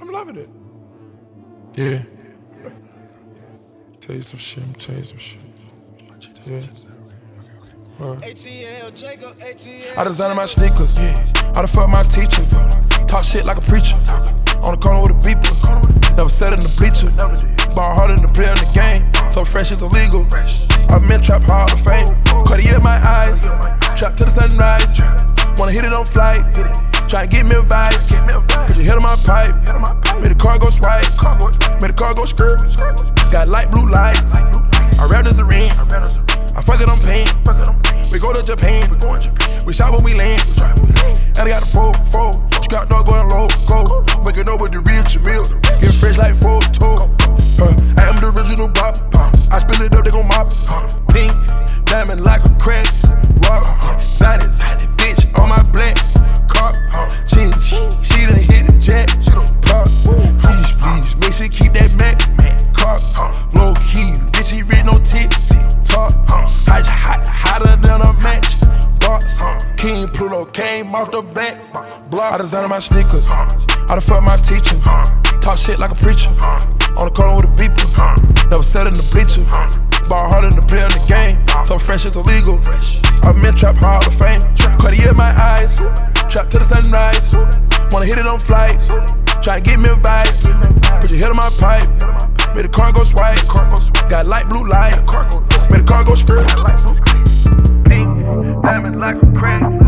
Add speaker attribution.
Speaker 1: I'm loving it. Yeah. Tell you some shit, I'm tell you some shit. Yeah.
Speaker 2: ATL, Jacob, ATL.
Speaker 1: I designed my sneakers, yeah. I done fuck my teacher. Talk shit like a preacher. On the corner with a beeper. Never sat in the bleacher. Ball harder than the player in the game. So fresh is illegal. I've been trap hard to fame. Cartier in my eyes. Trap to the sunrise. Wanna hit it on flight. Try and get me a vibe. Put your head on my pipe. Made the car go swipe. Made the car go skirt. Got light blue lights. I rap this a ring. I fuck it on pain. We go to Japan. We shot when we land. And I got a 4-4. Scott dog going low, go. Waking up with the real Jamil. Get fresh like photo. I am the original Bob. I spill it up, they gon' mop. Pink, diamond like a crack. Rock, exotic, bitch on my black car. She done hit the jet. Park, please, make sure keep that Mac. Car, low key, bitch, he read no tick. Talk, hotter than a match. Box, King Pluto came off the back block. I designed my sneakers. I done fuck my teacher. Talk shit like a preacher. On the corner with a beeper. Never sat in the bleacher. Ball harder than the player in the game. So fresh it's illegal. I've been trap hard to fame. Cartier in my eyes. Trap to the sunrise. Wanna hit it on flight. Try and get me a vibe. Put your head on my pipe. Made the car go swipe. Got light blue lights. Made the car go skirt. Pink, diamond like a crack.